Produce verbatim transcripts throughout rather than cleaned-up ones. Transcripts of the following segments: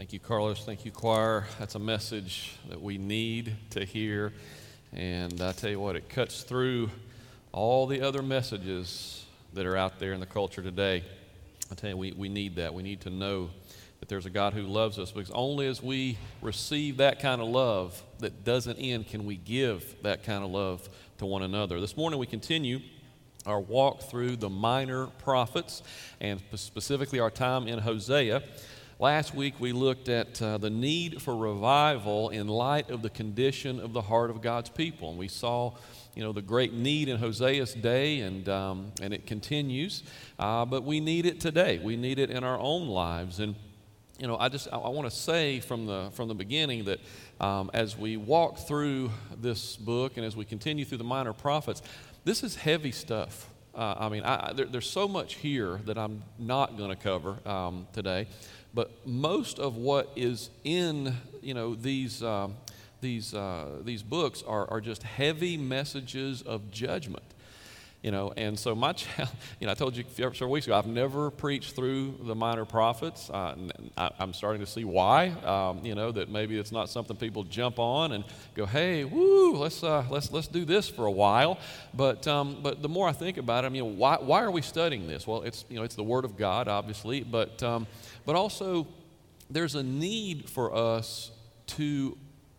Thank you, Carlos. Thank you, choir. That's a message that we need to hear. And I tell you what, it cuts through all the other messages that are out there in the culture today. I tell you, we, we need that. We need to know that there's a God who loves us, because only as we receive that kind of love that doesn't end can we give that kind of love to one another. This morning we continue our walk through the minor prophets, and specifically our time in Hosea. Last week we looked at uh, the need for revival in light of the condition of the heart of God's people, and we saw, you know, the great need in Hosea's day, and um, and it continues. Uh, but we need it today. We need it in our own lives, and you know, I just I, I want to say from the from the beginning that um, as we walk through this book and as we continue through the minor prophets, this is heavy stuff. Uh, I mean, I, there, there's so much here that I'm not going to cover um, today. But most of what is in, you know, these um, these uh, these books are are just heavy messages of judgment, you know. And so my, challenge, you know, I told you several weeks ago, I've never preached through the minor prophets. Uh, I, I'm starting to see why. Um, you know, that maybe it's not something people jump on and go, hey, woo, let's uh, let's let's do this for a while. But um, but the more I think about it, I mean, why why are we studying this? Well, it's you know it's the Word of God, obviously, but um, But also, there's a need for us to,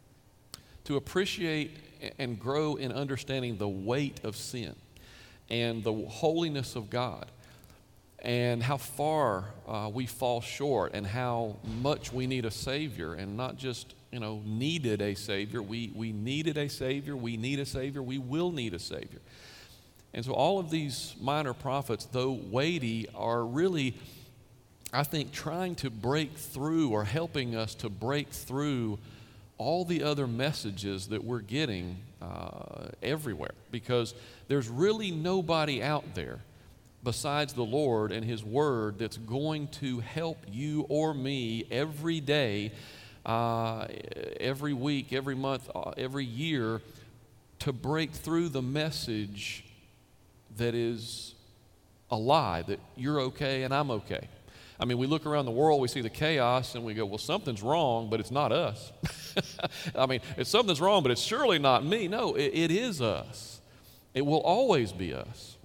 to appreciate and grow in understanding the weight of sin and the holiness of God and how far uh, we fall short and how much we need a Savior, and not just, you know, needed a Savior. We, we needed a Savior. We need a Savior. We will need a Savior. And so all of these minor prophets, though weighty, are really, I think, trying to break through or helping us to break through all the other messages that we're getting uh, everywhere, because there's really nobody out there besides the Lord and His Word that's going to help you or me every day, uh, every week, every month, uh, every year, to break through the message that is a lie, that you're okay and I'm okay. I mean, we look around the world, we see the chaos, and we go, well, something's wrong, but it's not us. I mean, it's something's wrong, but it's surely not me. No, it, it is us. It will always be us.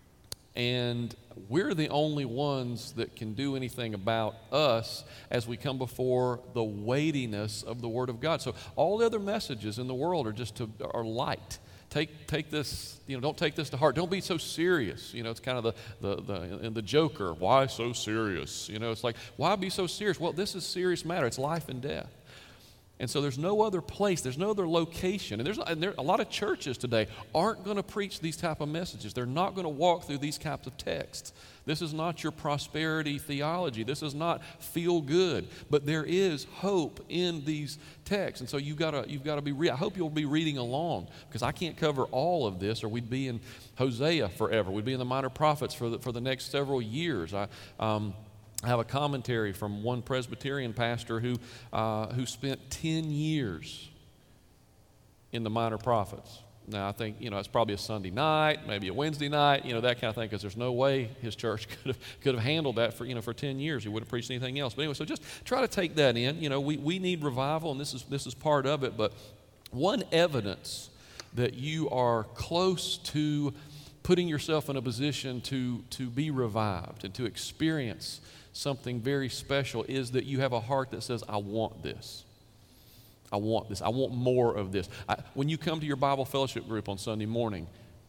And we're the only ones that can do anything about us as we come before the weightiness of the Word of God. So all the other messages in the world are just to, are light. Take take this, you know, don't take this to heart. Don't be so serious. You know, it's kind of the, the, the, in the Joker, why so serious? You know, it's like, why be so serious? Well, this is serious matter. It's life and death. And so there's no other place, there's no other location. And there's and there, a lot of churches today aren't going to preach these type of messages. They're not going to walk through these types of texts. This is not your prosperity theology. This is not feel good. But there is hope in these texts. And so you've got to you've got to be re- I hope you'll be reading along, because I can't cover all of this, or we'd be in Hosea forever. We'd be in the minor prophets for the, for the next several years. I um I have a commentary from one Presbyterian pastor who uh, who spent ten years in the minor prophets. Now, I think, you know, it's probably a Sunday night, maybe a Wednesday night, you know, that kind of thing, because there's no way his church could have could have handled that for, you know, for ten years. He wouldn't have preached anything else. But anyway, so just try to take that in. You know, we, we need revival, and this is this is part of it. But one evidence that you are close to putting yourself in a position to to be revived and to experience something very special is that you have a heart that says, I want this. I want this. I want more of this. I, when you come to your Bible fellowship group on Sunday morning,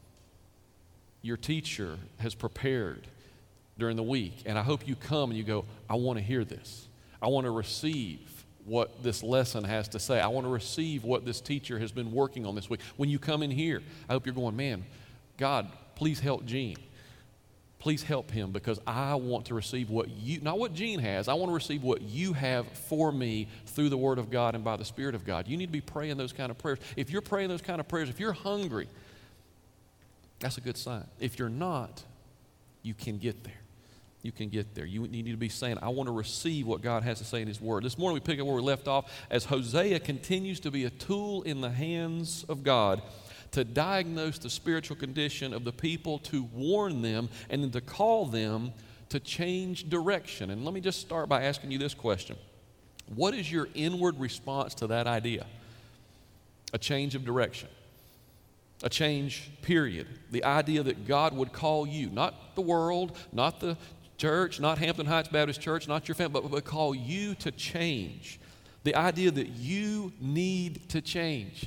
your teacher has prepared during the week, and I hope you come and you go, I want to hear this. I want to receive what this lesson has to say. I want to receive what this teacher has been working on this week. When you come in here, I hope you're going, man, God, please help Gene. Please help him, because I want to receive what you, not what Gene has, I want to receive what you have for me through the Word of God and by the Spirit of God. You need to be praying those kind of prayers. If you're praying those kind of prayers, if you're hungry, that's a good sign. If you're not, you can get there. You can get there. You need to be saying, I want to receive what God has to say in His Word. This morning we pick up where we left off as Hosea continues to be a tool in the hands of God to diagnose the spiritual condition of the people, to warn them, and then to call them to change direction. And let me just start by asking you this question. What is your inward response to that idea? A change of direction. A change, period. The idea that God would call you, not the world, not the church, not Hampton Heights Baptist Church, not your family, but, but call you to change. The idea that you need to change.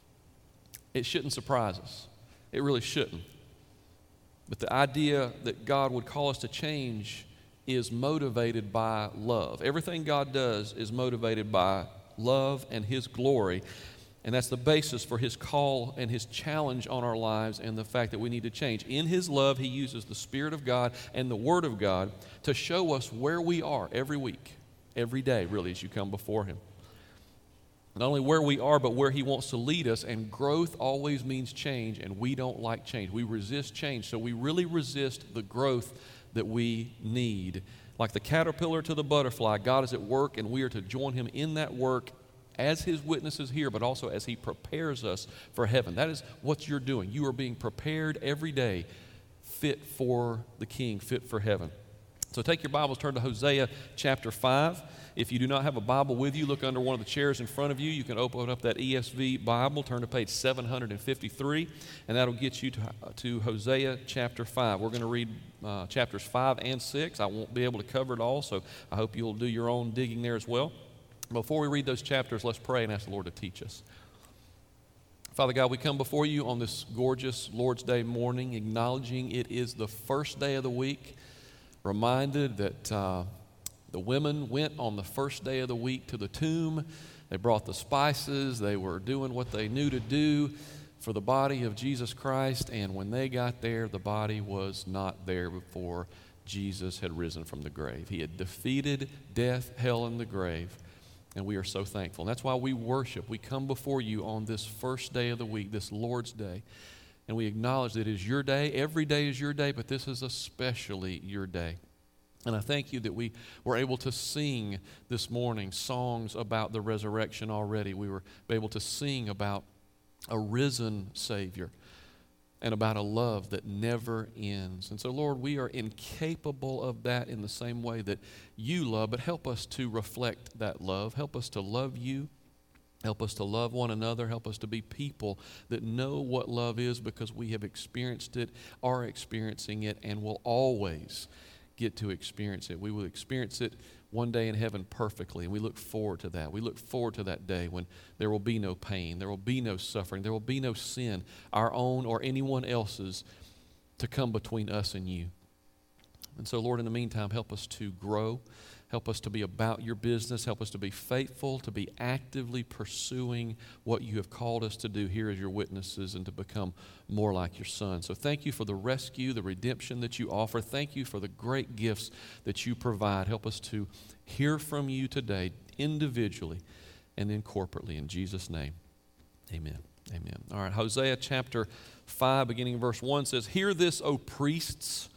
It shouldn't surprise us. It really shouldn't. But the idea that God would call us to change is motivated by love. Everything God does is motivated by love and His glory. And that's the basis for His call and His challenge on our lives and the fact that we need to change. In His love, He uses the Spirit of God and the Word of God to show us where we are every week, every day, really, as you come before Him. Not only where we are, but where He wants to lead us. And growth always means change, and we don't like change. We resist change, so we really resist the growth that we need. Like the caterpillar to the butterfly, God is at work, and we are to join Him in that work as His witnesses here, but also as He prepares us for heaven. That is what you're doing. You are being prepared every day, fit for the King, fit for heaven. So take your Bibles, turn to Hosea chapter five. If you do not have a Bible with you, look under one of the chairs in front of you. You can open up that E S V Bible, turn to page seven hundred fifty-three, and that'll get you to, to Hosea chapter five. We're going to read uh, chapters five and six. I won't be able to cover it all, so I hope you'll do your own digging there as well. Before we read those chapters, let's pray and ask the Lord to teach us. Father God, we come before you on this gorgeous Lord's Day morning, acknowledging it is the first day of the week, reminded that uh, the women went on the first day of the week to the tomb. They brought the spices. They were doing what they knew to do for the body of Jesus Christ, and when they got there, the body was not there before Jesus had risen from the grave. He had defeated death, hell, and the grave. And we are so thankful. And that's why we worship. We come before you on this first day of the week, this Lord's Day. And we acknowledge that it is your day. Every day is your day, but this is especially your day. And I thank you that we were able to sing this morning songs about the resurrection already. We were able to sing about a risen Savior and about a love that never ends. And so, Lord, we are incapable of that in the same way that you love, but help us to reflect that love. Help us to love you. Help us to love one another. Help us to be people that know what love is because we have experienced it, are experiencing it, and will always get to experience it. We will experience it one day in heaven perfectly, and we look forward to that. We look forward to that day when there will be no pain, there will be no suffering, there will be no sin, our own or anyone else's, to come between us and you. And so, Lord, in the meantime, help us to grow. Help us to be about your business. Help us to be faithful, to be actively pursuing what you have called us to do here as your witnesses and to become more like your Son. So thank you for the rescue, the redemption that you offer. Thank you for the great gifts that you provide. Help us to hear from you today individually and then corporately. In Jesus' name, amen. Amen. All right, Hosea chapter five, beginning in verse one says, "Hear this, O priests."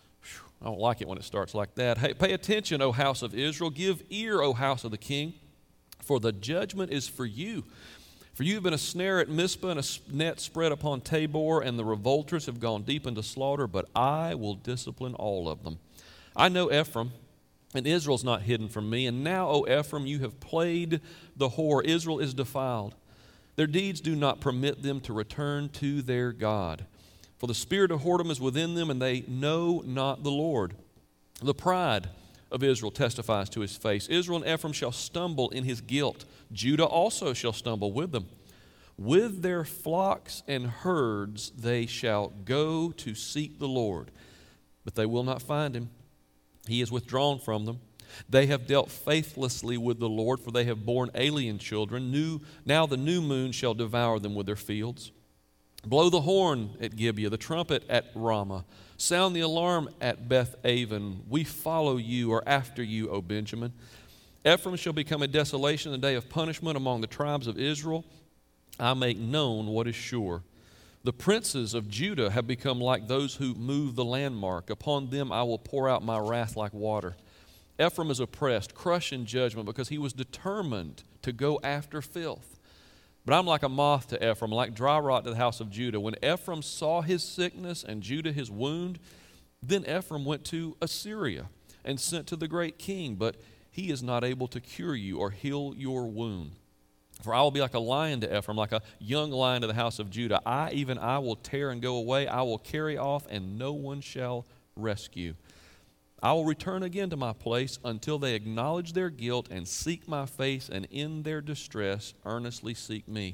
I don't like it when it starts like that. Hey, pay attention, O house of Israel. Give ear, O house of the king, for the judgment is for you. For you have been a snare at Mizpah and a net spread upon Tabor, and the revolters have gone deep into slaughter, but I will discipline all of them. I know Ephraim, and Israel's not hidden from me. And now, O Ephraim, you have played the whore. Israel is defiled. Their deeds do not permit them to return to their God. For the spirit of whoredom is within them, and they know not the Lord. The pride of Israel testifies to his face. Israel and Ephraim shall stumble in his guilt. Judah also shall stumble with them. With their flocks and herds they shall go to seek the Lord, but they will not find him. He is withdrawn from them. They have dealt faithlessly with the Lord, for they have borne alien children. New, now the new moon shall devour them with their fields. Blow the horn at Gibeah, the trumpet at Ramah. Sound the alarm at Beth Aven. We follow you or after you, O Benjamin. Ephraim shall become a desolation in the day of punishment among the tribes of Israel. I make known what is sure. The princes of Judah have become like those who move the landmark. Upon them I will pour out my wrath like water. Ephraim is oppressed, crushed in judgment, because he was determined to go after filth. But I'm like a moth to Ephraim, like dry rot to the house of Judah. When Ephraim saw his sickness and Judah his wound, then Ephraim went to Assyria and sent to the great king. But he is not able to cure you or heal your wound. For I will be like a lion to Ephraim, like a young lion to the house of Judah. I, even I, will tear and go away. I will carry off, and no one shall rescue. I will return again to my place until they acknowledge their guilt and seek my face, and in their distress earnestly seek me.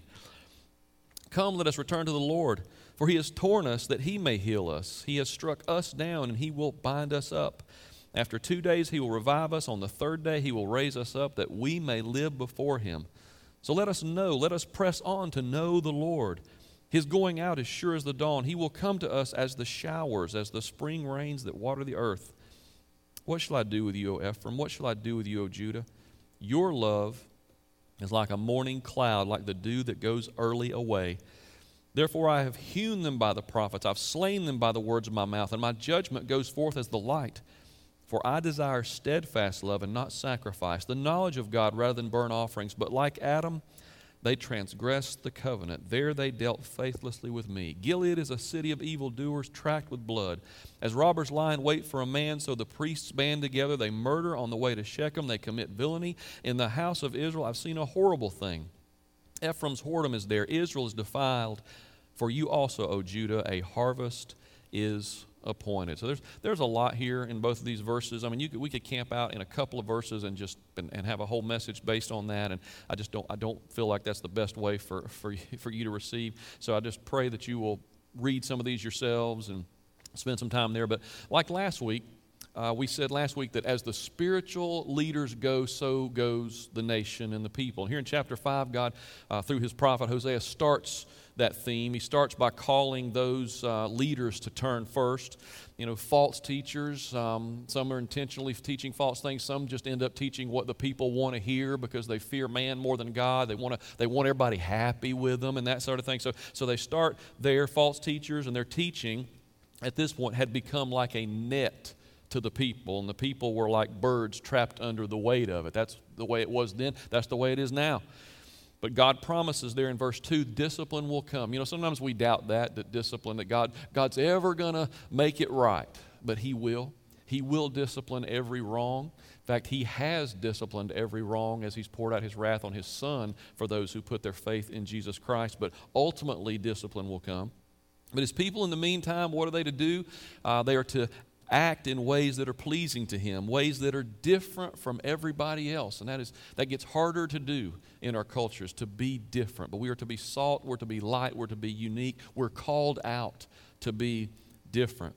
Come, let us return to the Lord, for he has torn us that he may heal us. He has struck us down, and he will bind us up. After two days he will revive us. On the third day he will raise us up, that we may live before him. So let us know, let us press on to know the Lord. His going out is sure as the dawn. He will come to us as the showers, as the spring rains that water the earth. What shall I do with you, O Ephraim? What shall I do with you, O Judah? Your love is like a morning cloud, like the dew that goes early away. Therefore I have hewn them by the prophets. I've slain them by the words of my mouth, and my judgment goes forth as the light. For I desire steadfast love and not sacrifice, the knowledge of God rather than burnt offerings. But like Adam, they transgressed the covenant. There they dealt faithlessly with me. Gilead is a city of evildoers, tracked with blood. As robbers lie in wait for a man, so the priests band together. They murder on the way to Shechem. They commit villainy. In the house of Israel I've seen a horrible thing. Ephraim's whoredom is there. Israel is defiled. For you also, O Judah, a harvest is appointed. So there's there's a lot here in both of these verses. I mean, you could, we could camp out in a couple of verses and just and, and have a whole message based on that. And I just don't I don't feel like that's the best way for for for you to receive. So I just pray that you will read some of these yourselves and spend some time there. But like last week, uh, we said last week that as the spiritual leaders go, so goes the nation and the people. And here in chapter five, God, uh, through his prophet Hosea, starts that theme. He starts by calling those uh, leaders to turn first. You know, false teachers, um, some are intentionally teaching false things. Some just end up teaching what the people want to hear because they fear man more than God. They want to, they want everybody happy with them and that sort of thing. So, so they start there, false teachers, and their teaching at this point had become like a net to the people, and the people were like birds trapped under the weight of it. That's the way it was then. That's the way it is now. But God promises there in verse two, discipline will come. You know, sometimes we doubt that, that discipline, that God, God's ever going to make it right. But he will. He will discipline every wrong. In fact, he has disciplined every wrong as he's poured out his wrath on his Son for those who put their faith in Jesus Christ. But ultimately, discipline will come. But his people, in the meantime, what are they to do? Uh, they are to act in ways that are pleasing to him, ways that are different from everybody else. And that is that gets harder to do in our cultures, to be different. But we are to be salt, we're to be light, we're to be unique. We're called out to be different.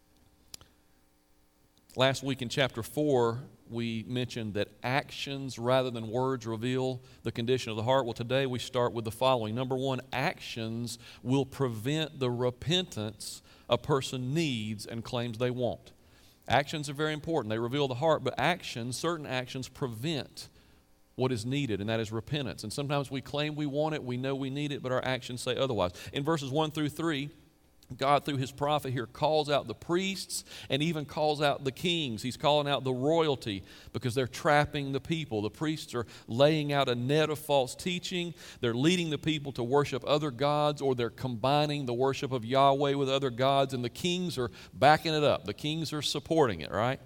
Last week in chapter four, we mentioned that actions rather than words reveal the condition of the heart. Well, today we start with the following. Number one, actions will prevent the repentance a person needs and claims they want. Actions are very important. They reveal the heart, but actions, certain actions prevent what is needed, and that is repentance. And sometimes we claim we want it, we know we need it, but our actions say otherwise. In verses one through three, God, through his prophet here, calls out the priests and even calls out the kings. He's calling out the royalty because they're trapping the people. The priests are laying out a net of false teaching. They're leading the people to worship other gods, or they're combining the worship of Yahweh with other gods, and the kings are backing it up. The kings are supporting it, right?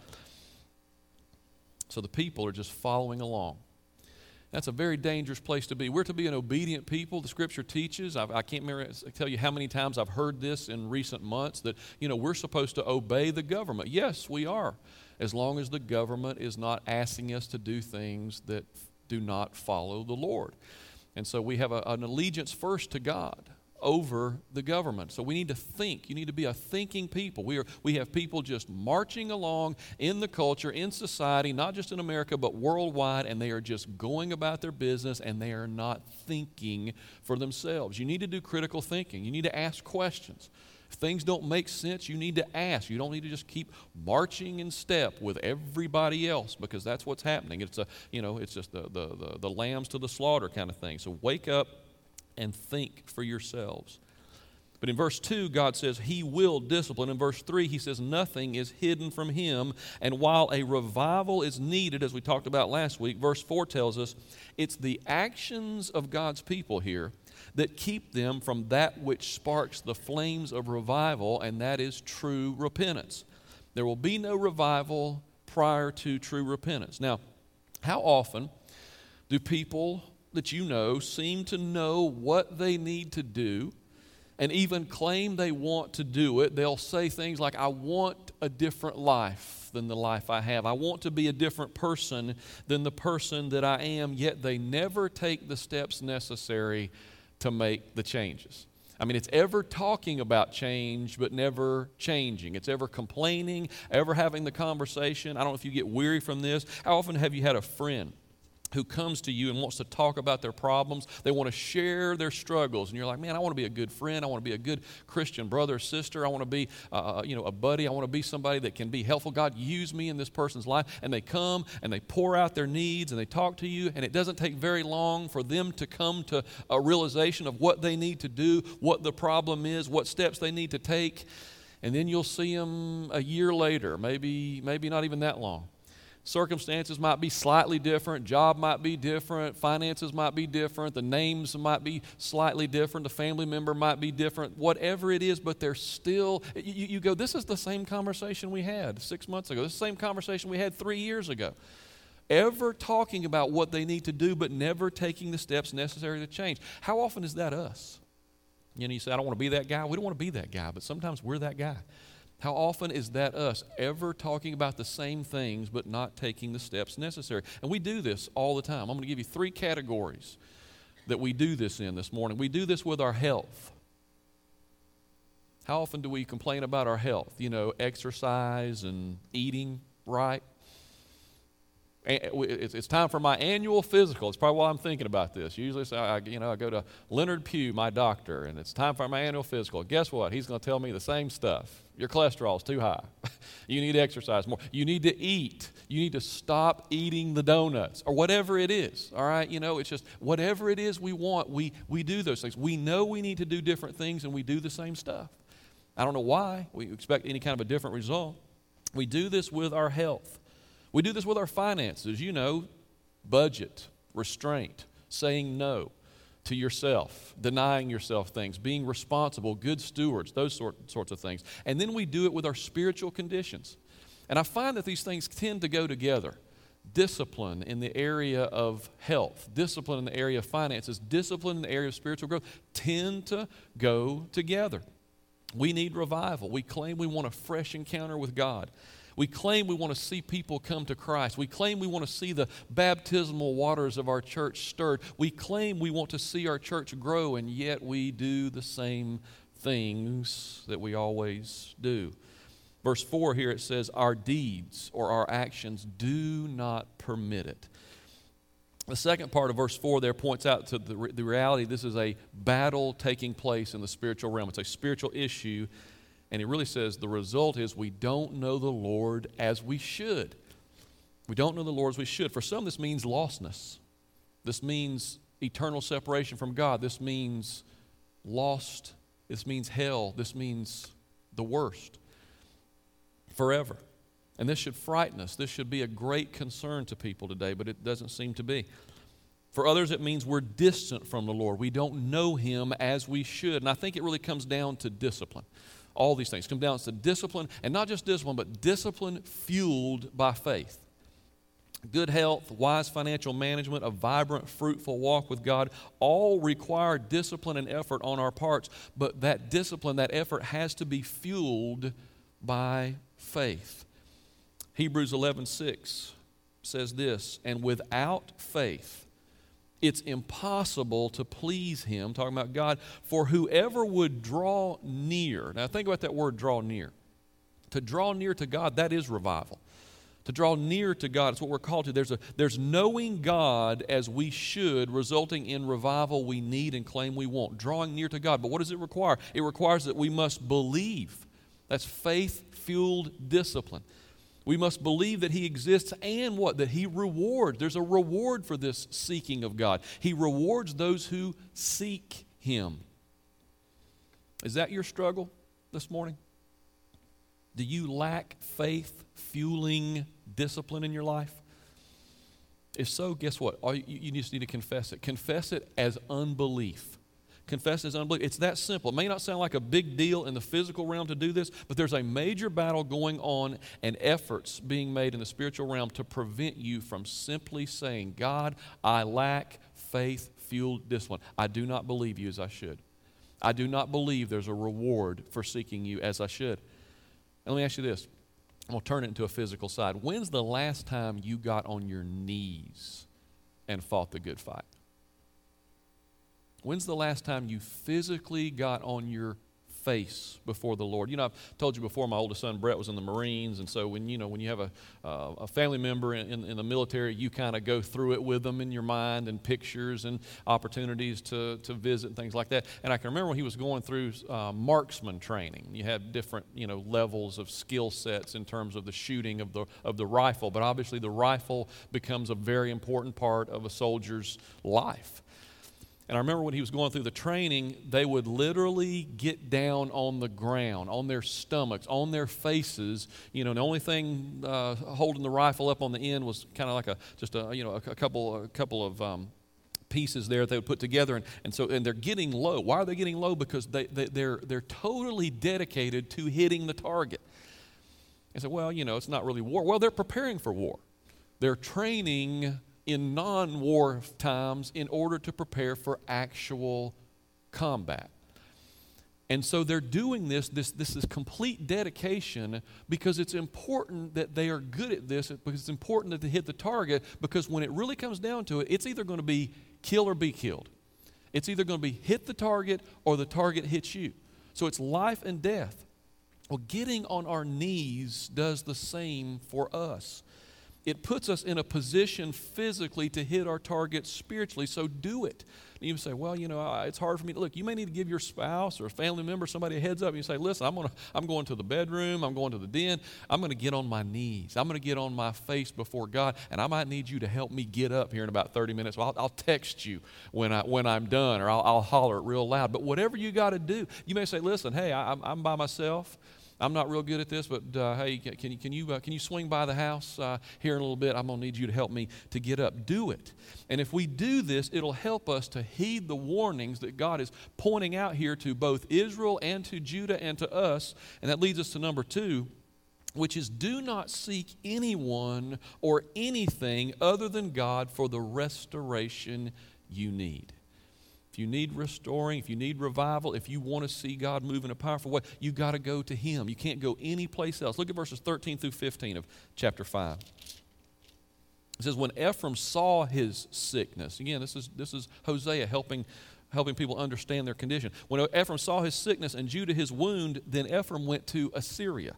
So the people are just following along. That's a very dangerous place to be. We're to be an obedient people. The Scripture teaches. I've, I can't remember, tell you how many times I've heard this in recent months, that, you know, we're supposed to obey the government. Yes, we are, as long as the government is not asking us to do things that do not follow the Lord. And so we have a, an allegiance first to God over the government. So we need to think. You need to be a thinking people. We are we have people just marching along in the culture, in society, not just in America, but worldwide, and they are just going about their business, and they are not thinking for themselves. You need to do critical thinking. You need to ask questions. If things don't make sense, you need to ask. You don't need to just keep marching in step with everybody else, because that's what's happening. It's a, you know, it's just the the the, the lambs to the slaughter kind of thing. So wake up and think for yourselves. But in verse two, God says he will discipline. In verse three, he says nothing is hidden from him. And while a revival is needed, as we talked about last week, verse four tells us it's the actions of God's people here that keep them from that which sparks the flames of revival, and that is true repentance. There will be no revival prior to true repentance. Now, How often do people that you know seem to know what they need to do and even claim they want to do it? They'll say things like, I want a different life than the life I have. I want to be a different person than the person that I am, yet they never take the steps necessary to make the changes. I mean, it's ever talking about change, but never changing. It's ever complaining, ever having the conversation. I don't know if you get weary from this. How often have you had a friend who comes to you and wants to talk about their problems? They want to share their struggles, and you're like, man, I want to be a good friend. I want to be a good Christian brother or sister. I want to be, uh, you know, a buddy. I want to be somebody that can be helpful. God, use me in this person's life. And they come and they pour out their needs and they talk to you, and it doesn't take very long for them to come to a realization of what they need to do, what the problem is, what steps they need to take. And then you'll see them a year later, maybe, maybe not even that long. Circumstances might be slightly different, job might be different, finances might be different, the names might be slightly different, the family member might be different, whatever it is, but they're still, you, you go, this is the same conversation we had six months ago, this is the same conversation we had three years ago. Ever talking about what they need to do, but never taking the steps necessary to change. How often is that us? You know, you say, I don't want to be that guy. We don't want to be that guy, but sometimes we're that guy. How often is that us, ever talking about the same things but not taking the steps necessary? And we do this all the time. I'm going to give you three categories that we do this in this morning. We do this with our health. How often do we complain about our health? You know, exercise and eating right. It's time for my annual physical. It's probably why I'm thinking about this. Usually, so I, you know, I go to Leonard Pugh, my doctor, and it's time for my annual physical. Guess what? He's going to tell me the same stuff. Your cholesterol is too high. You need to exercise more. You need to eat. You need to stop eating the donuts or whatever it is. All right? You know, it's just whatever it is we want, we, we do those things. We know we need to do different things, and we do the same stuff. I don't know why we expect any kind of a different result. We do this with our health. We do this with our finances, you know, budget, restraint, saying no to yourself, denying yourself things, being responsible, good stewards, those sort, sorts of things. And then we do it with our spiritual conditions. And I find that these things tend to go together. Discipline in the area of health, discipline in the area of finances, discipline in the area of spiritual growth tend to go together. We need revival. We claim we want a fresh encounter with God. We claim we want to see people come to Christ. We claim we want to see the baptismal waters of our church stirred. We claim we want to see our church grow, and yet we do the same things that we always do. Verse four here, it says, our deeds or our actions do not permit it. The second part of verse four there points out to the, the reality this is a battle taking place in the spiritual realm. It's a spiritual issue. And it really says the result is we don't know the Lord as we should. We don't know the Lord as we should. For some, this means lostness. This means eternal separation from God. This means lost. This means hell. This means the worst. Forever. And this should frighten us. This should be a great concern to people today, but it doesn't seem to be. For others, it means we're distant from the Lord. We don't know Him as we should. And I think it really comes down to discipline. All these things come down to discipline, and not just discipline, but discipline fueled by faith. Good health, wise financial management, a vibrant, fruitful walk with God all require discipline and effort on our parts, but that discipline, that effort has to be fueled by faith. Hebrews eleven six says this, and without faith, it's impossible to please Him, talking about God, for whoever would draw near. Now think about that word, draw near. To draw near to God, that is revival. To draw near to God, it's what we're called to. There's, a, there's knowing God as we should, resulting in revival we need and claim we want. Drawing near to God. But what does it require? It requires that we must believe. That's faith-fueled discipline. We must believe that He exists and what? That He rewards. There's a reward for this seeking of God. He rewards those who seek Him. Is that your struggle this morning? Do you lack faith-fueling discipline in your life? If so, guess what? All you, you just need to confess it. Confess it as unbelief. confess his unbelief. It's that simple. It may not sound like a big deal in the physical realm to do this, but there's a major battle going on and efforts being made in the spiritual realm to prevent you from simply saying, God, I lack faith-fueled discipline. I do not believe you as I should. I do not believe there's a reward for seeking you as I should. And let me ask you this. I'm going to turn it into a physical side. When's the last time you got on your knees and fought the good fight? When's the last time you physically got on your face before the Lord? You know, I've told you before, my oldest son Brett was in the Marines, and so when you know when you have a uh, a family member in, in, in the military, you kind of go through it with them in your mind and pictures and opportunities to to visit and things like that. And I can remember when he was going through uh, marksman training. You had different you know levels of skill sets in terms of the shooting of the of the rifle, but obviously the rifle becomes a very important part of a soldier's life. And I remember when he was going through the training, they would literally get down on the ground, on their stomachs, on their faces. You know, the only thing uh, holding the rifle up on the end was kind of like a just a you know a, a couple a couple of um, pieces there that they would put together. And, and so and they're getting low. Why are they getting low? Because they, they they're they're totally dedicated to hitting the target. I said, well, you know, it's not really war. Well, they're preparing for war. They're training in non-war times in order to prepare for actual combat. And so they're doing this, this, this is complete dedication because it's important that they are good at this, because it's important that they hit the target, because when it really comes down to it, it's either going to be kill or be killed. It's either going to be hit the target or the target hits you. So it's life and death. Well, getting on our knees does the same for us. It puts us in a position physically to hit our target spiritually, so do it. And you say, well, you know, it's hard for me to look. You may need to give your spouse or a family member, somebody a heads up. And you say, listen, I'm, gonna, I'm going to the bedroom. I'm going to the den. I'm going to get on my knees. I'm going to get on my face before God, and I might need you to help me get up here in about thirty minutes. Well, I'll, I'll text you when, I, when I'm done, or I'll, I'll holler it real loud. But whatever you got to do, you may say, listen, hey, I, I'm, I'm by myself. I'm not real good at this, but uh, hey, can you can you uh, can you swing by the house uh, here in a little bit? I'm gonna need you to help me to get up. Do it, and if we do this, it'll help us to heed the warnings that God is pointing out here to both Israel and to Judah and to us. And that leads us to number two, which is do not seek anyone or anything other than God for the restoration you need. If you need restoring, if you need revival, if you want to see God move in a powerful way, you got to go to Him. You can't go anyplace else. Look at verses thirteen through fifteen of chapter five. It says, when Ephraim saw his sickness, again, this is this is Hosea helping helping people understand their condition. When Ephraim saw his sickness and Judah his wound, then Ephraim went to Assyria.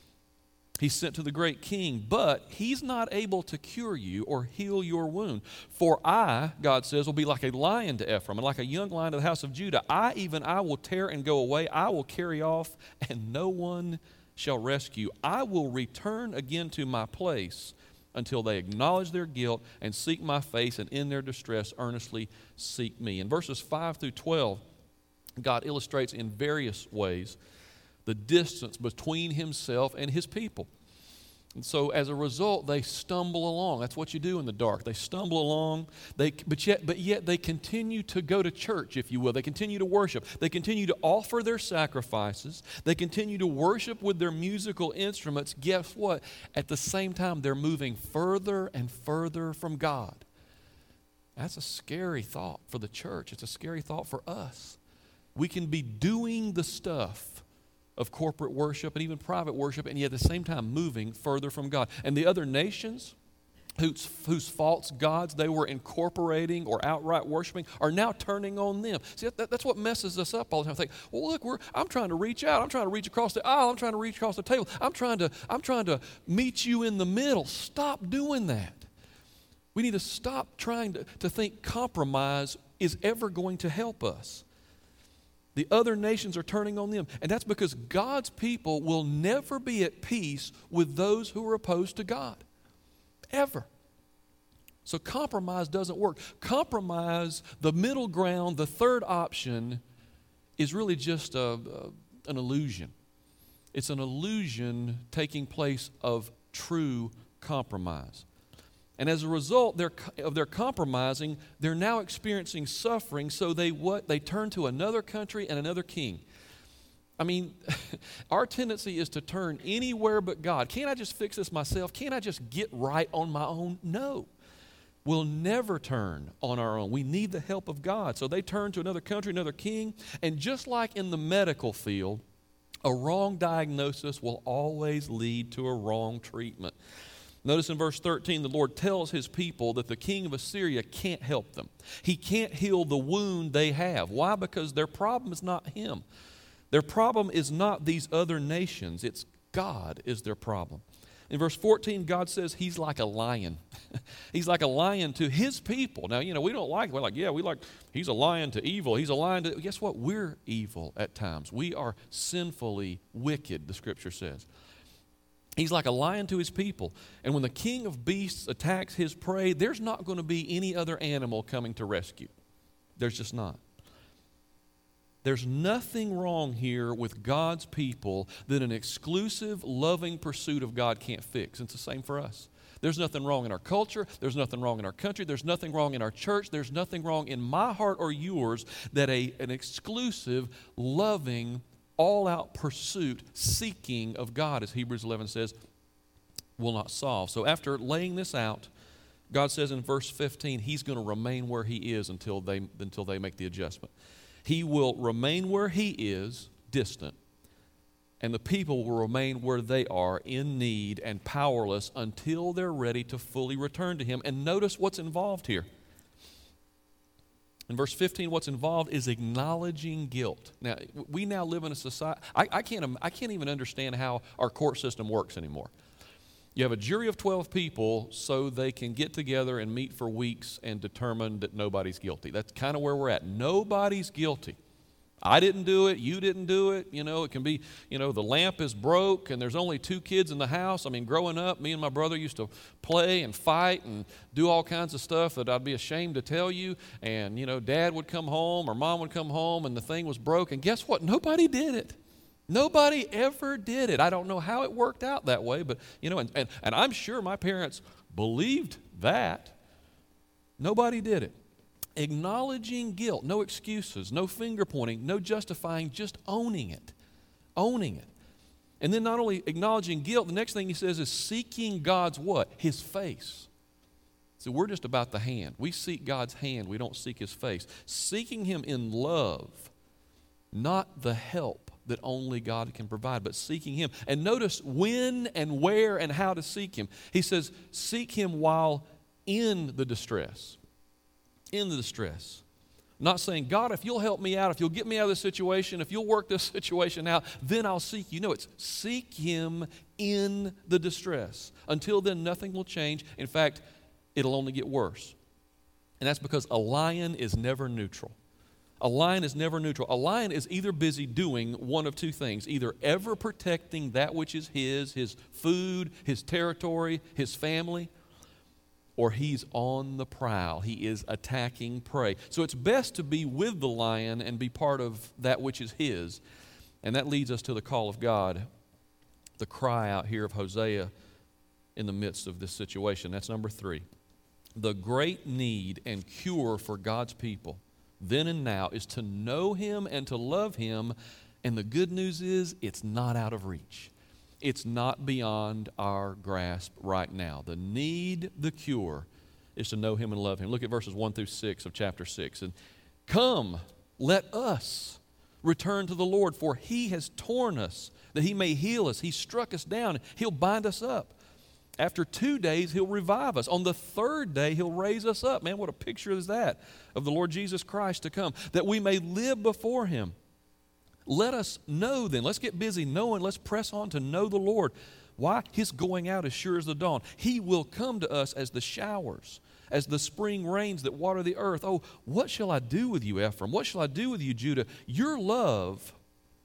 He sent to the great king, but he's not able to cure you or heal your wound. For I, God says, will be like a lion to Ephraim and like a young lion to the house of Judah. I, even I, will tear and go away. I will carry off, and no one shall rescue. I will return again to my place until they acknowledge their guilt and seek my face, and in their distress earnestly seek me. In verses five through twelve, God illustrates in various ways the distance between himself and his people. And so as a result, they stumble along. That's what you do in the dark. They stumble along, they, but, yet, but yet they continue to go to church, if you will. They continue to worship. They continue to offer their sacrifices. They continue to worship with their musical instruments. Guess what? At the same time, they're moving further and further from God. That's a scary thought for the church. It's a scary thought for us. We can be doing the stuff of corporate worship and even private worship, and yet at the same time moving further from God. And the other nations whose, whose false gods they were incorporating or outright worshiping are now turning on them. See, that, that's what messes us up all the time. I think, well, look, we're, I'm trying to reach out. I'm trying to reach across the aisle. I'm trying to reach across the table. I'm trying to, I'm trying to meet you in the middle. Stop doing that. We need to stop trying to, to think compromise is ever going to help us. The other nations are turning on them. And that's because God's people will never be at peace with those who are opposed to God. Ever. So compromise doesn't work. Compromise, the middle ground, the third option, is really just a, a, an illusion. It's an illusion taking place of true compromise. And as a result their, of their compromising, they're now experiencing suffering, so they what? They turn to another country and another king. I mean, our tendency is to turn anywhere but God. Can't I just fix this myself? Can't I just get right on my own? No. We'll never turn on our own. We need the help of God. So they turn to another country, another king, and just like in the medical field, a wrong diagnosis will always lead to a wrong treatment. Notice in verse thirteen, the Lord tells his people that the king of Assyria can't help them. He can't heal the wound they have. Why? Because their problem is not him. Their problem is not these other nations. It's God is their problem. In verse fourteen, God says he's like a lion. He's like a lion to his people. Now, you know, we don't like it. We're like, yeah, we like, he's a lion to evil. He's a lion to, guess what? We're evil at times. We are sinfully wicked, the scripture says. He's like a lion to his people. And when the king of beasts attacks his prey, there's not going to be any other animal coming to rescue. There's just not. There's nothing wrong here with God's people that an exclusive, loving pursuit of God can't fix. It's the same for us. There's nothing wrong in our culture. There's nothing wrong in our country. There's nothing wrong in our church. There's nothing wrong in my heart or yours that a, an exclusive, loving, all-out pursuit, seeking of God, as Hebrews eleven says, will not solve. So after laying this out, God says in verse fifteen, he's going to remain where he is until they, until they make the adjustment. He will remain where he is, distant, and the people will remain where they are, in need and powerless, until they're ready to fully return to him. And notice what's involved here. In verse fifteen, what's involved is acknowledging guilt. Now, we now live in a society, I, I, can't, I can't even understand how our court system works anymore. You have a jury of twelve people so they can get together and meet for weeks and determine that nobody's guilty. That's kind of where we're at. Nobody's guilty. I didn't do it. You didn't do it. You know, it can be, you know, the lamp is broke and there's only two kids in the house. I mean, growing up, me and my brother used to play and fight and do all kinds of stuff that I'd be ashamed to tell you. And, you know, Dad would come home or Mom would come home and the thing was broke. And guess what? Nobody did it. Nobody ever did it. I don't know how it worked out that way, but, you know, and, and, and I'm sure my parents believed that. Nobody did it. Acknowledging guilt, no excuses, no finger pointing, no justifying, just owning it. Owning it. And then not only acknowledging guilt, the next thing he says is seeking God's what? His face. So we're just about the hand. We seek God's hand. We don't seek his face. Seeking him in love, not the help that only God can provide, but seeking him. And notice when and where and how to seek him. He says, seek him while in the distress. In the distress. Not saying, God, if you'll help me out, if you'll get me out of this situation, if you'll work this situation out, then I'll seek you. No, it's seek him in the distress. Until then, nothing will change. In fact, it'll only get worse. And that's because a lion is never neutral. A lion is never neutral. A lion is either busy doing one of two things, either ever protecting that which is his, his food, his territory, his family, or he's on the prowl. He is attacking prey. So it's best to be with the lion and be part of that which is his. And that leads us to the call of God, the cry out here of Hosea in the midst of this situation. That's number three. The great need and cure for God's people then and now is to know him and to love him. And the good news is it's not out of reach. It's not beyond our grasp right now. The need, the cure, is to know him and love him. Look at verses one through six of chapter six. And come, let us return to the Lord, for he has torn us, that he may heal us. He struck us down. He'll bind us up. After two days, he'll revive us. On the third day, he'll raise us up. Man, what a picture is that of the Lord Jesus Christ to come, that we may live before him. Let us know then. Let's get busy knowing. Let's press on to know the Lord. Why? His going out as sure as the dawn. He will come to us as the showers, as the spring rains that water the earth. Oh, what shall I do with you, Ephraim? What shall I do with you, Judah? Your love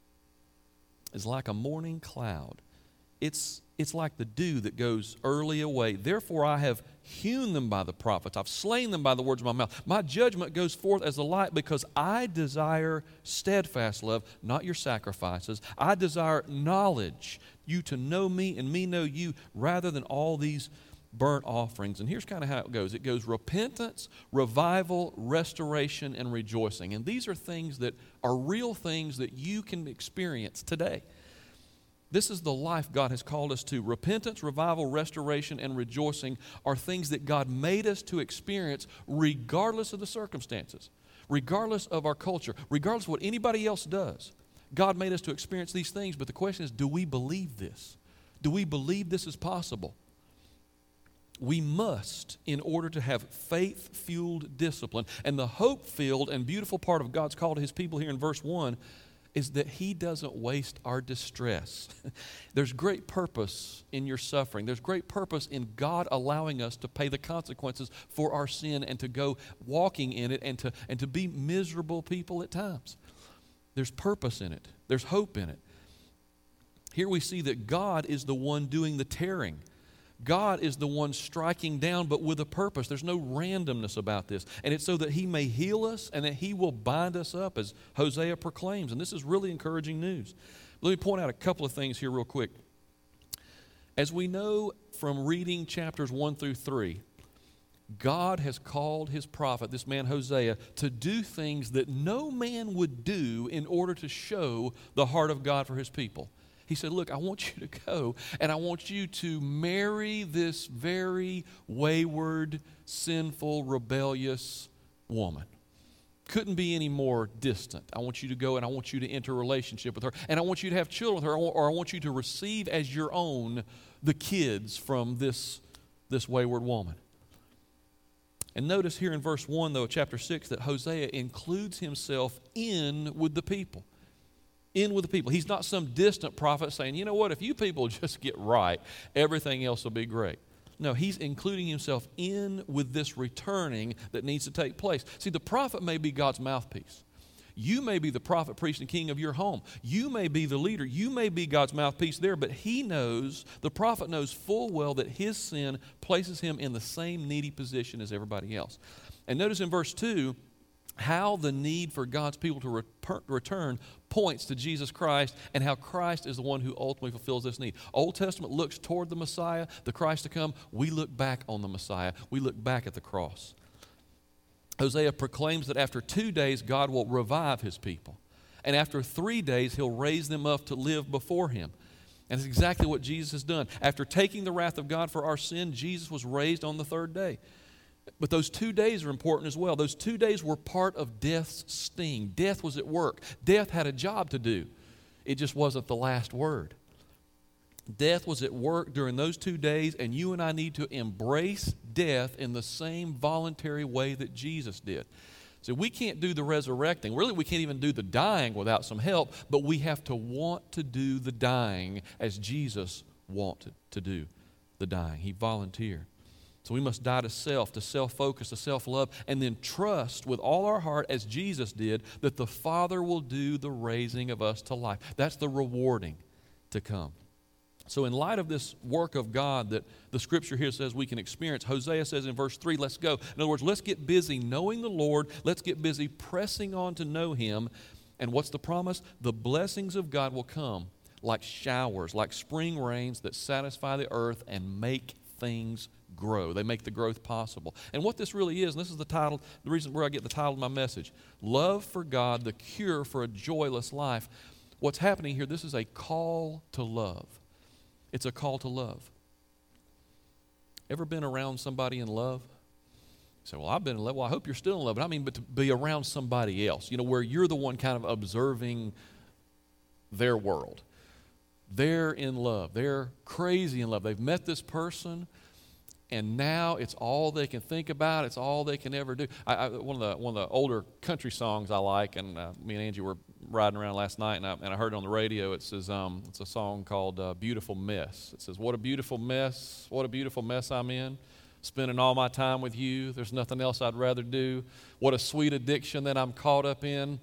is like a morning cloud. It's, it's like the dew that goes early away. Therefore I have hewn them by the prophets. I've slain them by the words of my mouth. My judgment goes forth as the light, because I desire steadfast love, not your sacrifices. I desire knowledge, you to know me and me know you, rather than all these burnt offerings. And here's kind of how it goes. It goes repentance, revival, restoration, and rejoicing. And these are things that are real things that you can experience today. This is the life God has called us to. Repentance, revival, restoration, and rejoicing are things that God made us to experience regardless of the circumstances, regardless of our culture, regardless of what anybody else does. God made us to experience these things, but the question is, do we believe this? Do we believe this is possible? We must, in order to have faith-fueled discipline. And the hope-filled and beautiful part of God's call to His people here in verse one is that He doesn't waste our distress. There's great purpose in your suffering. There's great purpose in God allowing us to pay the consequences for our sin and to go walking in it and to, and to be miserable people at times. There's purpose in it. There's hope in it. Here we see that God is the one doing the tearing. God is the one striking down, but with a purpose. There's no randomness about this. And it's so that He may heal us and that He will bind us up, as Hosea proclaims. And this is really encouraging news. Let me point out a couple of things here real quick. As we know from reading chapters one through three, God has called His prophet, this man Hosea, to do things that no man would do in order to show the heart of God for His people. He said, look, I want you to go and I want you to marry this very wayward, sinful, rebellious woman. Couldn't be any more distant. I want you to go and I want you to enter a relationship with her. And I want you to have children with her, or I want you to receive as your own the kids from this, this wayward woman. And notice here in verse one, though, chapter six, that Hosea includes himself in with the people. In with the people. He's not some distant prophet saying, you know what, if you people just get right, everything else will be great. No, he's including himself in with this returning that needs to take place. See, the prophet may be God's mouthpiece. You may be the prophet, priest, and king of your home. You may be the leader. You may be God's mouthpiece there, but he knows, the prophet knows full well that his sin places him in the same needy position as everybody else. And notice in verse two, how the need for God's people to return points to Jesus Christ and how Christ is the one who ultimately fulfills this need. Old Testament looks toward the Messiah, the Christ to come. We look back on the Messiah. We look back at the cross. Hosea proclaims that after two days God will revive His people. And after three days He'll raise them up to live before Him. And it's exactly what Jesus has done. After taking the wrath of God for our sin, Jesus was raised on the third day. But those two days are important as well. Those two days were part of death's sting. Death was at work. Death had a job to do. It just wasn't the last word. Death was at work during those two days, and you and I need to embrace death in the same voluntary way that Jesus did. So we can't do the resurrecting. Really, we can't even do the dying without some help, but we have to want to do the dying as Jesus wanted to do the dying. He volunteered. So we must die to self, to self-focus, to self-love, and then trust with all our heart, as Jesus did, that the Father will do the raising of us to life. That's the rewarding to come. So in light of this work of God that the Scripture here says we can experience, Hosea says in verse three, let's go. In other words, let's get busy knowing the Lord. Let's get busy pressing on to know Him. And what's the promise? The blessings of God will come like showers, like spring rains that satisfy the earth and make things grow. They make the growth possible. And what this really is, and this is the title, the reason where I get the title of my message, Love for God, the Cure for a Joyless Life. What's happening here, this is a call to love. It's a call to love. Ever been around somebody in love? You say, well, I've been in love. Well, I hope you're still in love. But I mean, but to be around somebody else, you know, where you're the one kind of observing their world. They're in love. They're crazy in love. They've met this person, and now it's all they can think about. It's all they can ever do. I, I, one of the one of the older country songs I like, and uh, me and Angie were riding around last night, and I, and I heard it on the radio. It says um, it's a song called uh, "Beautiful Mess." It says, "What a beautiful mess! What a beautiful mess I'm in. Spending all my time with you. There's nothing else I'd rather do. What a sweet addiction that I'm caught up in.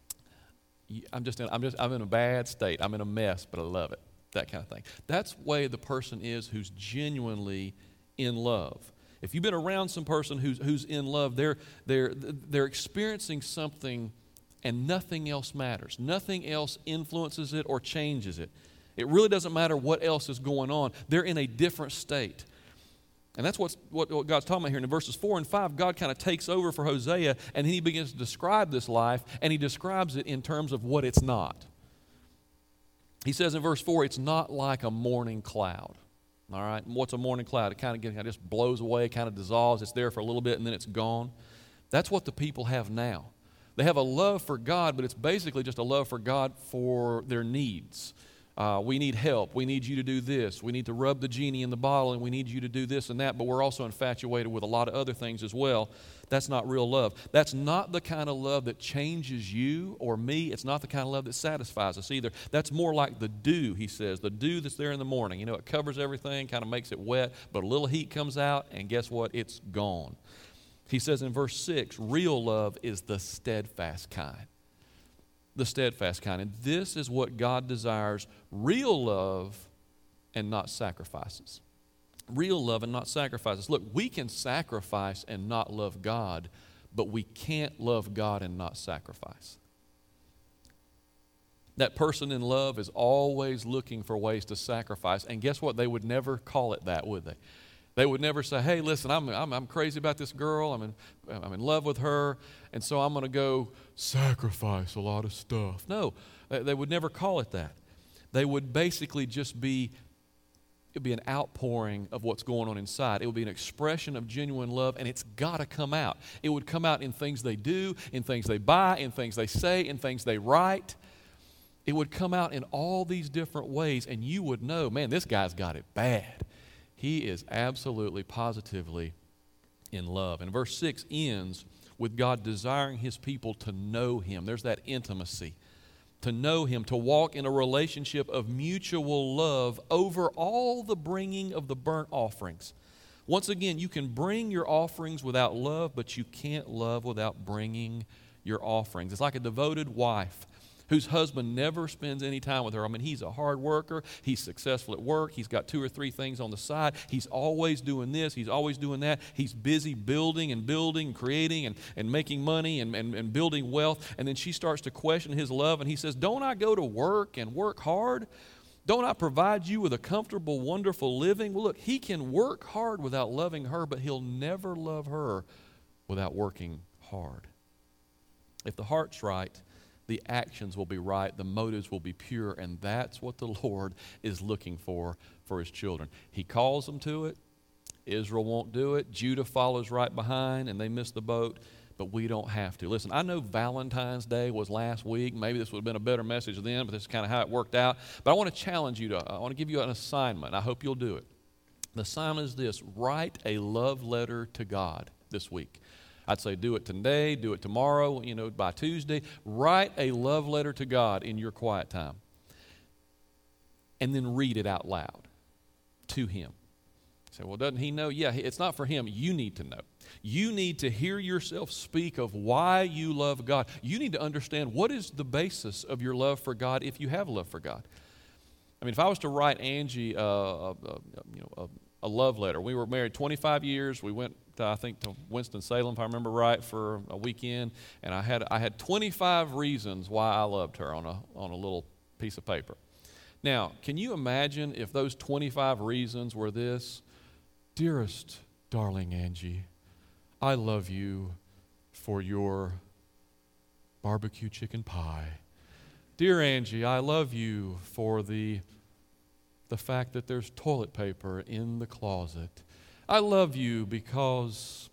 I'm just in, I'm just I'm in a bad state. I'm in a mess, but I love it." That kind of thing. That's the way the person is who's genuinely in love. If you've been around some person who's who's in love, they're they're they're experiencing something, and nothing else matters. Nothing else influences it or changes it. It really doesn't matter what else is going on. They're in a different state. And that's what's, what, what God's talking about here. In verses four and five, God kind of takes over for Hosea, and he begins to describe this life, and he describes it in terms of what it's not. He says in verse four, it's not like a morning cloud. All right, and what's a morning cloud? It kind of, kind of just blows away, kind of dissolves. It's there for a little bit, and then it's gone. That's what the people have now. They have a love for God, but it's basically just a love for God for their needs. Uh, we need help. We need you to do this. We need to rub the genie in the bottle, and we need you to do this and that, but we're also infatuated with a lot of other things as well. That's not real love. That's not the kind of love that changes you or me. It's not the kind of love that satisfies us either. That's more like the dew, he says, the dew that's there in the morning. You know, it covers everything, kind of makes it wet, but a little heat comes out, and guess what? It's gone. He says in verse six, real love is the steadfast kind. The steadfast kind. And this is what God desires, real love and not sacrifices. Real love and not sacrifices. Look, we can sacrifice and not love God, but we can't love God and not sacrifice. That person in love is always looking for ways to sacrifice, and guess what? They would never call it that, would they? They would never say, hey, listen, I'm, I'm, I'm crazy about this girl. I'm in, I'm in love with her, and so I'm going to go sacrifice a lot of stuff. No, they, they would never call it that. They would basically just be, it would be an outpouring of what's going on inside. It would be an expression of genuine love, and it's got to come out. It would come out in things they do, in things they buy, in things they say, in things they write. It would come out in all these different ways, and you would know, man, this guy's got it bad. He is absolutely, positively in love. And verse six ends with God desiring his people to know him. There's that intimacy. To know him, to walk in a relationship of mutual love over all the bringing of the burnt offerings. Once again, you can bring your offerings without love, but you can't love without bringing your offerings. It's like a devoted wife whose husband never spends any time with her. I mean, he's a hard worker. He's successful at work. He's got two or three things on the side. He's always doing this. He's always doing that. He's busy building and building and creating and, and making money and, and, and building wealth. And then she starts to question his love, and he says, don't I go to work and work hard? Don't I provide you with a comfortable, wonderful living? Well, look, he can work hard without loving her, but he'll never love her without working hard. If the heart's right, the actions will be right, the motives will be pure, and that's what the Lord is looking for for his children. He calls them to it. Israel won't do it. Judah follows right behind, and they miss the boat, but we don't have to. Listen, I know Valentine's Day was last week. Maybe this would have been a better message then, but this is kind of how it worked out. But I want to challenge you to, I want to give you an assignment. I hope you'll do it. The assignment is this: write a love letter to God this week. I'd say do it today, do it tomorrow, you know, by Tuesday. Write a love letter to God in your quiet time. And then read it out loud to him. You say, well, doesn't he know? Yeah, it's not for him. You need to know. You need to hear yourself speak of why you love God. You need to understand what is the basis of your love for God if you have love for God. I mean, if I was to write Angie uh, a, a, you know, a a love letter. We were married twenty-five years. We went, to, I think, to Winston-Salem, if I remember right, for a weekend. And I had I had twenty-five reasons why I loved her on a on a little piece of paper. Now, can you imagine if those twenty-five reasons were this? Dearest, darling Angie, I love you for your barbecue chicken pie. Dear Angie, I love you for the the fact that there's toilet paper in the closet. I love you because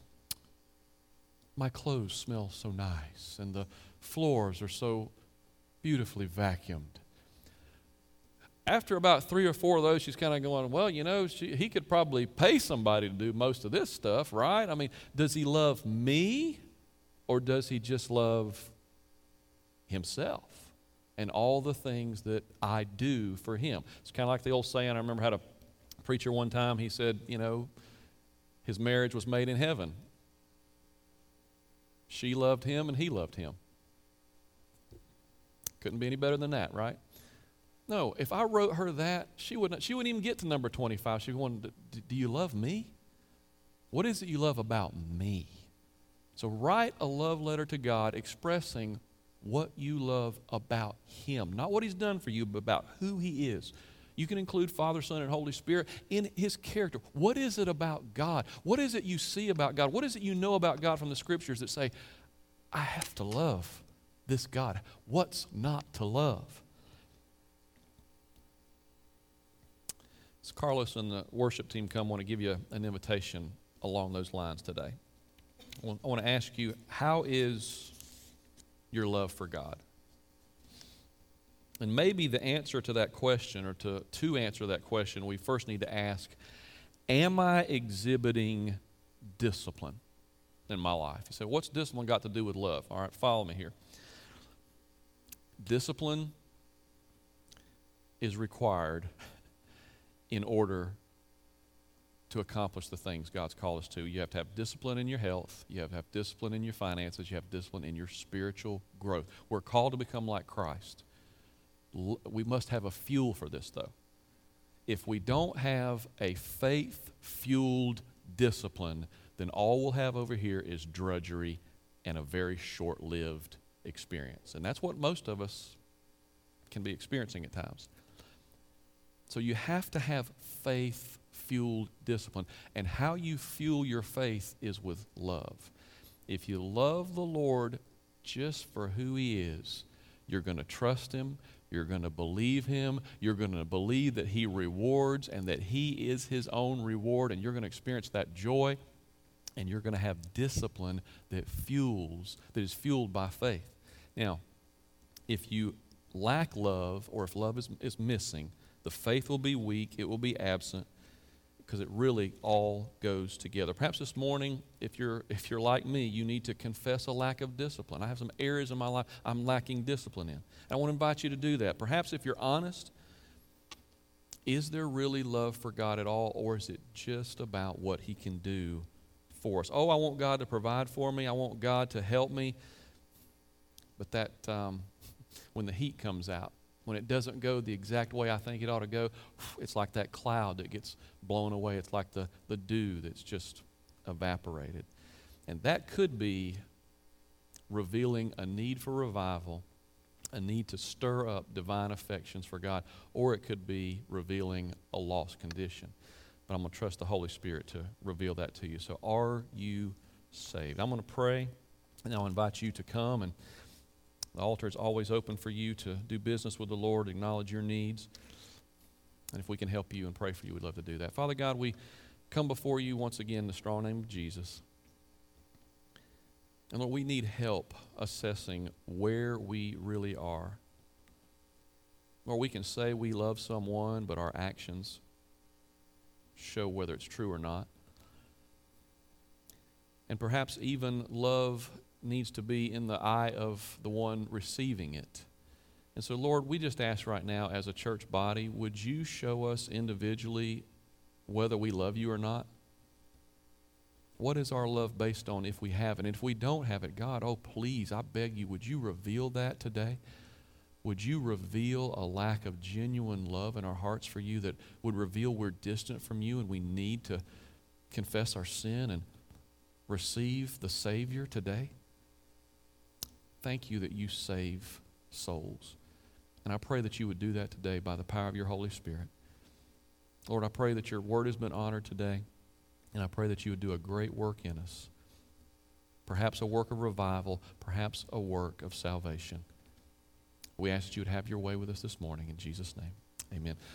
my clothes smell so nice and the floors are so beautifully vacuumed. After about three or four of those, she's kind of going, well, you know, she, he could probably pay somebody to do most of this stuff, right? I mean, does he love me or does he just love himself and all the things that I do for him? It's kind of like the old saying. I remember I had a preacher one time. He said, you know, his marriage was made in heaven. She loved him and he loved him. Couldn't be any better than that, right? No, if I wrote her that, she wouldn't, she wouldn't even get to number twenty-five. She wanted, do you love me? What is it you love about me? So write a love letter to God expressing what you love about him. Not what he's done for you, but about who he is. You can include Father, Son, and Holy Spirit in His character. What is it about God? What is it you see about God? What is it you know about God from the Scriptures that say, I have to love this God? What's not to love? As Carlos and the worship team come, I want to give you an invitation along those lines today. I want to ask you, how is your love for God? And maybe the answer to that question, or to, to answer that question, we first need to ask, am I exhibiting discipline in my life? You say, what's discipline got to do with love? All right, follow me here. Discipline is required in order to accomplish the things God's called us to. You have to have discipline in your health. You have to have discipline in your finances. You have discipline in your spiritual growth. We're called to become like Christ. We must have a fuel for this, though. If we don't have a faith-fueled discipline, then all we'll have over here is drudgery and a very short-lived experience. And that's what most of us can be experiencing at times. So you have to have faith-fueled discipline. And how you fuel your faith is with love. If you love the Lord just for who He is, you're going to trust Him. You're going to believe Him. You're going to believe that He rewards and that He is His own reward. And you're going to experience that joy. And you're going to have discipline that fuels, that is fueled by faith. Now, if you lack love, or if love is, is missing, the faith will be weak. It will be absent, because it really all goes together. Perhaps this morning, if you're if you're like me, you need to confess a lack of discipline. I have some areas in my life I'm lacking discipline in. I want to invite you to do that. Perhaps if you're honest, is there really love for God at all, or is it just about what He can do for us? Oh, I want God to provide for me. I want God to help me. But that, um, when the heat comes out, when it doesn't go the exact way I think it ought to go, it's like that cloud that gets blown away. It's like the, the dew that's just evaporated. And that could be revealing a need for revival, a need to stir up divine affections for God, or it could be revealing a lost condition. But I'm going to trust the Holy Spirit to reveal that to you. So are you saved? I'm going to pray, and I'll invite you to come, and the altar is always open for you to do business with the Lord, acknowledge your needs. And if we can help you and pray for you, we'd love to do that. Father God, we come before you once again in the strong name of Jesus. And Lord, we need help assessing where we really are. Lord, we can say we love someone, but our actions show whether it's true or not. And perhaps even love needs to be in the eye of the one receiving it. And so, Lord, we just ask right now as a church body, would you show us individually whether we love you or not? What is our love based on if we have it? And if we don't have it, God, oh, please, I beg you, would you reveal that today? Would you reveal a lack of genuine love in our hearts for you that would reveal we're distant from you and we need to confess our sin and receive the Savior today? Thank you that you save souls. And I pray that you would do that today by the power of your Holy Spirit. Lord, I pray that your word has been honored today, and I pray that you would do a great work in us. Perhaps a work of revival, perhaps a work of salvation. We ask that you would have your way with us this morning. In Jesus' name, amen.